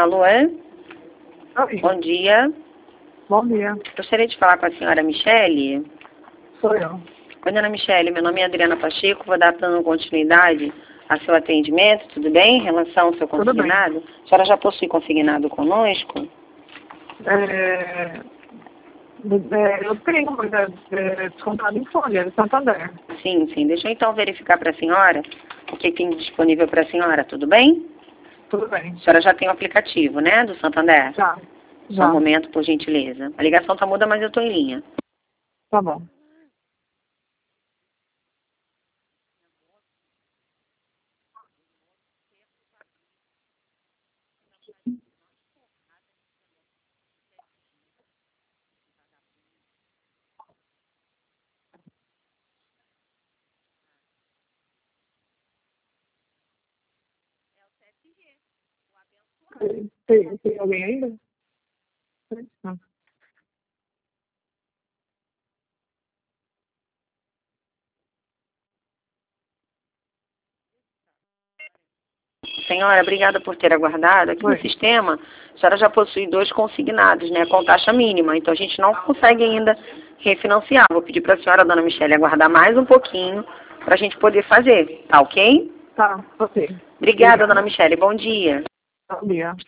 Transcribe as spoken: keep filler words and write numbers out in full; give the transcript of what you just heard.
Alô? Oi. Bom dia. Bom dia. Gostaria de falar com a senhora Michele. Sou eu. Oi, dona Michele, meu nome é Adriana Pacheco, vou dar dando continuidade a seu atendimento, tudo bem? Em relação ao seu Tudo bem. consignado. A senhora já possui consignado conosco? É, é, eu tenho, mas é, é descontado em folha, de Santander. Sim, sim. Deixa eu então verificar para a senhora o que tem disponível para a senhora, tudo bem? Tudo bem. A senhora já tem o aplicativo, né, do Santander? Já. Só Já. um momento, por gentileza. A ligação tá muda, mas eu tô em linha. Tá bom. Tem, tem alguém ainda? Não. Senhora, obrigada por ter aguardado. Aqui no Oi. sistema, a senhora já possui dois consignados, né, com taxa mínima. Então, a gente não consegue ainda refinanciar. Vou pedir para a senhora, dona Michele, aguardar mais um pouquinho para a gente poder fazer, tá ok? Tá, ok. Obrigada, dona Michele. Bom dia. Bom dia.